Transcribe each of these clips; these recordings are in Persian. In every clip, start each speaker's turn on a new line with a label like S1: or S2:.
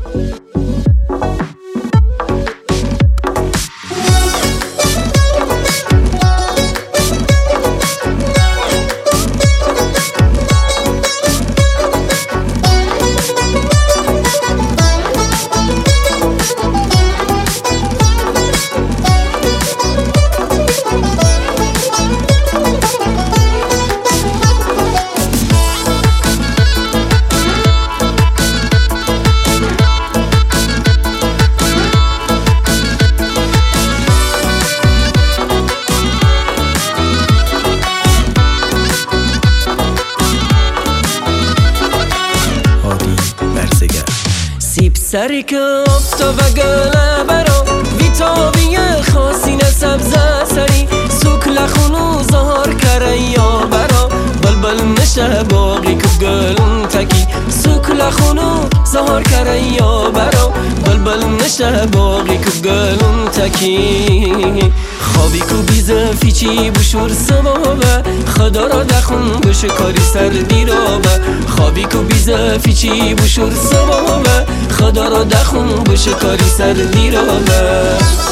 S1: سری که آفتاب گله برا ویتاوی خاصین سبز سری سوک لخونو زهار کره یا برا بلبل نشه باقی که گلون تکی سوک لخونو زهار کره یا برا بلبل نشه باقی که گلون تکی خوابی که بیزه فیچی بشور سبابه خدا را دخون بشه کاری سردی را به خوابی که بیزه فیچی بشور سبابه خدا را دخون بشه کاری سردی را به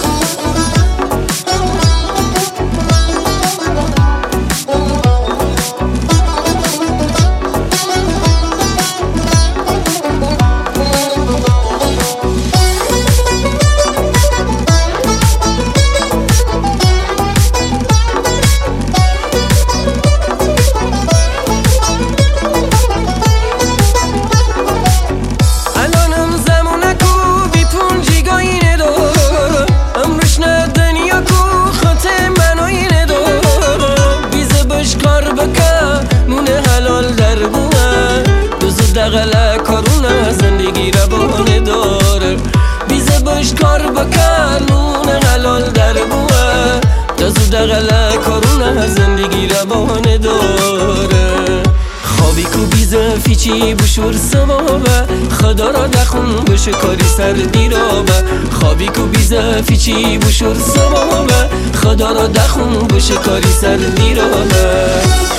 S1: دغله کارونه زندگی را بانه داره بیزه باش کار بکن نون حلال در بوه دزو دغله کارونه زندگی را بانه داره خوابی کو بیزه فیچی بشور سبابه خدا را دخون بشه کاری سردی را به خوابی کو بیزه فیچی بشور سبابه خدا را دخون بشه کاری سردی را به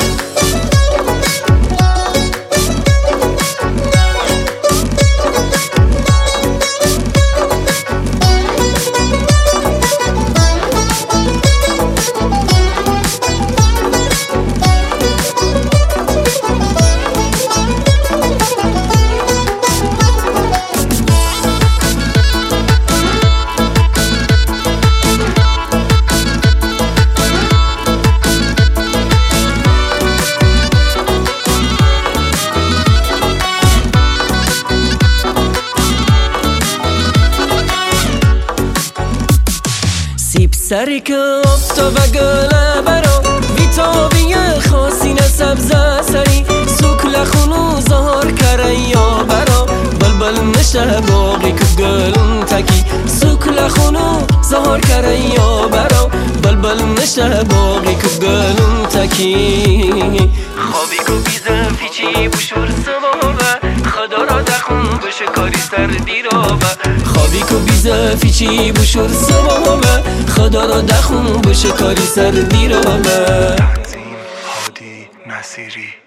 S1: سری که آفتاب گله برا ویتاوی خاصین سبز سری سوک لخونو زهار کره یا برا بلبل نشه باقی که گلون تکی سوک لخونو زهار کره یا برا بلبل نشه باقی که گلون تکی خوابی که بیزه فیچی بشور سبابه خدا را دخون بشه کاری سردی را به خوابی که بیزه فیچی بشور سبابه خدا را دخون بشه کاری سردی را به
S2: تنظیم هادی نصیری